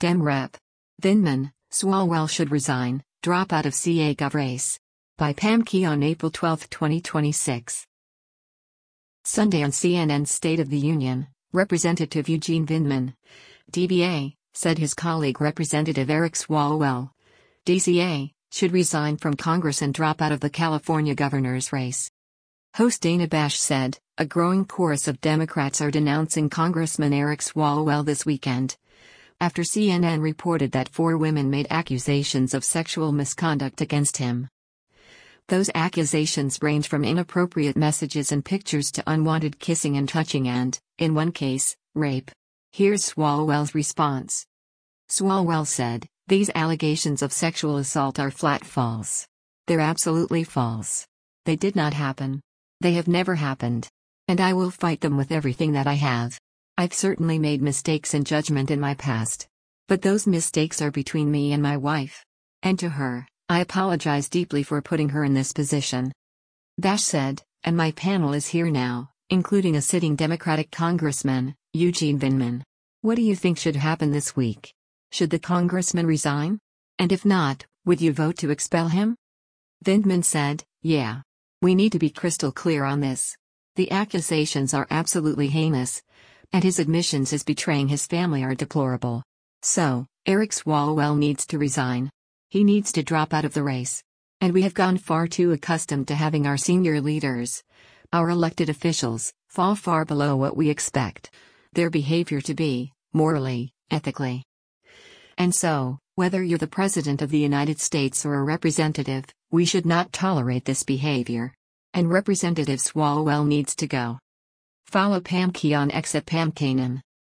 Dem Rep. Vindman, Swalwell should resign, drop out of CA Gov race. By Pam Key on April 12, 2026. Sunday on CNN's State of the Union, Representative Eugene Vindman, DBA, said his colleague Representative Eric Swalwell, DCA, should resign from Congress and drop out of the California governor's race. Host Dana Bash said, a growing chorus of Democrats are denouncing Congressman Eric Swalwell this weekend, after CNN reported that 4 women made accusations of sexual misconduct against him. Those accusations range from inappropriate messages and pictures to unwanted kissing and touching and, in one case, rape. Here's Swalwell's response. Swalwell said, these allegations of sexual assault are flat false. They're absolutely false. They did not happen. They have never happened. And I will fight them with everything that I have. I've certainly made mistakes in judgment in my past. But those mistakes are between me and my wife. And to her, I apologize deeply for putting her in this position. Bash said, and my panel is here now, including a sitting Democratic Congressman, Eugene Vindman. What do you think should happen this week? Should the congressman resign? And if not, would you vote to expel him? Vindman said, yeah. We need to be crystal clear on this. The accusations are absolutely heinous, and his admissions as betraying his family are deplorable. So, Eric Swalwell needs to resign. He needs to drop out of the race. And we have gone far too accustomed to having our senior leaders, our elected officials, fall far below what we expect their behavior to be, morally, ethically. And so, whether you're the President of the United States or a representative, we should not tolerate this behavior. And Representative Swalwell needs to go. Follow Pam Key on X at Pam Kanan.